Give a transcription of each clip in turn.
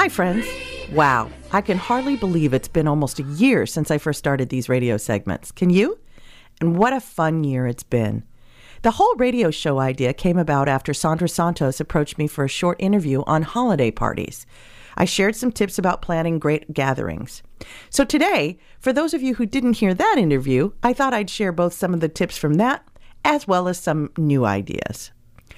Hi, friends. Wow, I can hardly believe it's been almost a year since I first started these radio segments. Can you? And what a fun year it's been. The whole radio show idea came about after Sandra Santos approached me for a short interview on holiday parties. I shared some tips about planning great gatherings. So today, for those of you who didn't hear that interview, I thought I'd share both some of the tips from that as well as some new ideas.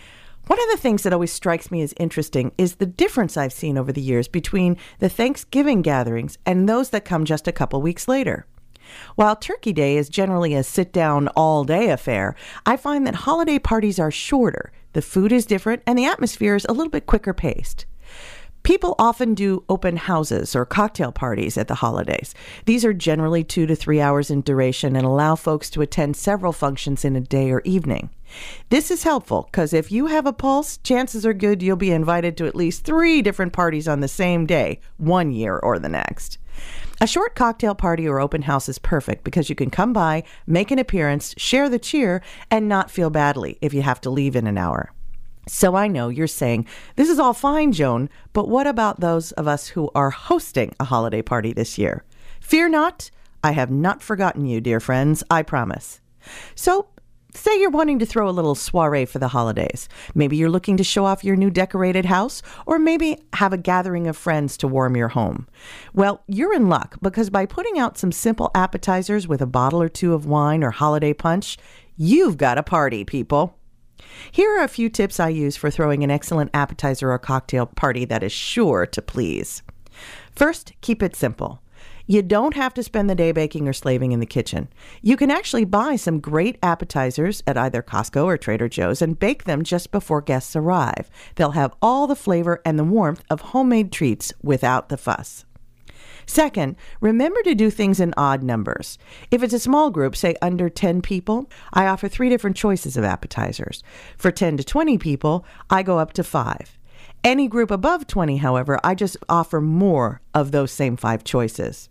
One of the things that always strikes me as interesting is the difference I've seen over the years between the Thanksgiving gatherings and those that come just a couple weeks later. While Turkey Day is generally a sit-down all-day affair, I find that holiday parties are shorter, the food is different, and the atmosphere is a little bit quicker paced. People often do open houses or cocktail parties at the holidays. These are generally 2 to 3 hours in duration and allow folks to attend several functions in a day or evening. This is helpful because if you have a pulse, chances are good you'll be invited to at least 3 different parties on the same day, one year or the next. A short cocktail party or open house is perfect because you can come by, make an appearance, share the cheer, and not feel badly if you have to leave in an hour. So I know you're saying, this is all fine, Joan, but what about those of us who are hosting a holiday party this year? Fear not, I have not forgotten you, dear friends, I promise. So, say you're wanting to throw a little soiree for the holidays. Maybe you're looking to show off your new decorated house, or maybe have a gathering of friends to warm your home. Well, you're in luck because by putting out some simple appetizers with a bottle or two of wine or holiday punch, you've got a party, people. Here are a few tips I use for throwing an excellent appetizer or cocktail party that is sure to please. First, keep it simple. You don't have to spend the day baking or slaving in the kitchen. You can actually buy some great appetizers at either Costco or Trader Joe's and bake them just before guests arrive. They'll have all the flavor and the warmth of homemade treats without the fuss. Second, remember to do things in odd numbers. If it's a small group, say under 10 people, I offer 3 different choices of appetizers. For 10 to 20 people, I go up to 5. Any group above 20, however, I just offer more of those same 5 choices.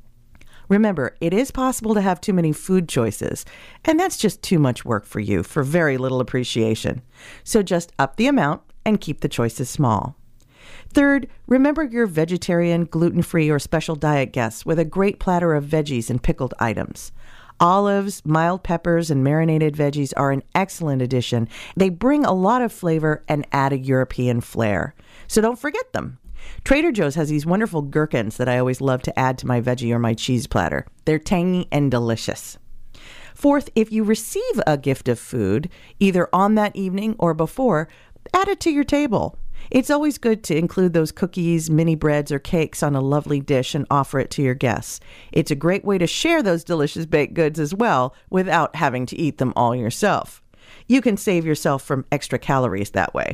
Remember, it is possible to have too many food choices, and that's just too much work for you for very little appreciation. So just up the amount and keep the choices small. Third, remember your vegetarian, gluten-free, or special diet guests with a great platter of veggies and pickled items. Olives, mild peppers, and marinated veggies are an excellent addition. They bring a lot of flavor and add a European flair. So don't forget them. Trader Joe's has these wonderful gherkins that I always love to add to my veggie or my cheese platter. They're tangy and delicious. Fourth, if you receive a gift of food, either on that evening or before, add it to your table. It's always good to include those cookies, mini breads, or cakes on a lovely dish and offer it to your guests. It's a great way to share those delicious baked goods as well without having to eat them all yourself. You can save yourself from extra calories that way.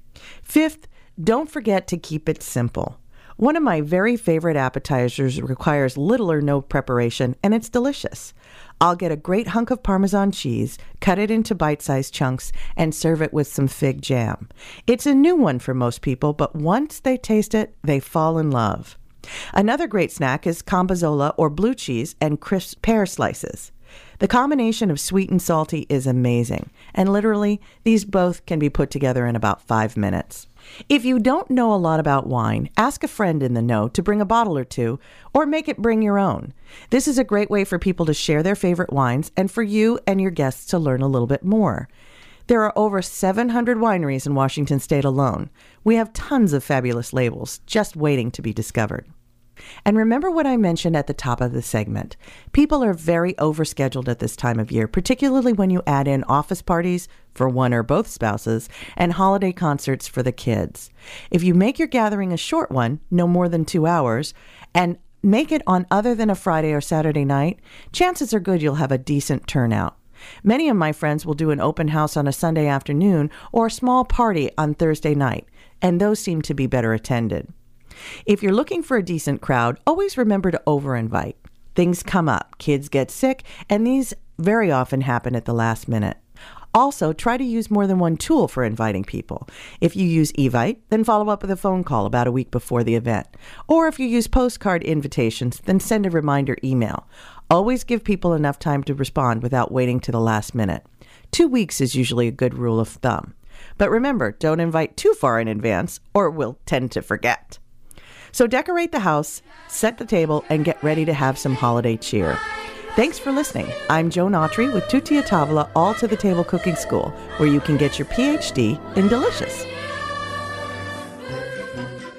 Fifth, don't forget to keep it simple. One of my very favorite appetizers requires little or no preparation, and it's delicious. I'll get a great hunk of Parmesan cheese, cut it into bite-sized chunks, and serve it with some fig jam. It's a new one for most people, but once they taste it, they fall in love. Another great snack is Cambazola or blue cheese and crisp pear slices. The combination of sweet and salty is amazing, and literally, these both can be put together in about 5 minutes. If you don't know a lot about wine, ask a friend in the know to bring a bottle or two, or make it bring your own. This is a great way for people to share their favorite wines and for you and your guests to learn a little bit more. There are over 700 wineries in Washington state alone. We have tons of fabulous labels just waiting to be discovered. And remember what I mentioned at the top of the segment. People are very overscheduled at this time of year, particularly when you add in office parties for one or both spouses and holiday concerts for the kids. If you make your gathering a short one, no more than 2 hours, and make it on other than a Friday or Saturday night, chances are good you'll have a decent turnout. Many of my friends will do an open house on a Sunday afternoon or a small party on Thursday night, and those seem to be better attended. If you're looking for a decent crowd, always remember to over-invite. Things come up, kids get sick, and these very often happen at the last minute. Also, try to use more than one tool for inviting people. If you use Evite, then follow up with a phone call about a week before the event. Or if you use postcard invitations, then send a reminder email. Always give people enough time to respond without waiting to the last minute. 2 weeks is usually a good rule of thumb. But remember, don't invite too far in advance, or we'll tend to forget. So decorate the house, set the table, and get ready to have some holiday cheer. Thanks for listening. I'm Joan Autry with Tutti a Tavola All to the Table Cooking School, where you can get your PhD in delicious.